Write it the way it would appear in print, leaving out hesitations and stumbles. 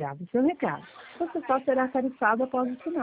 Grave seu recado. Você só será tarifado após o sinal.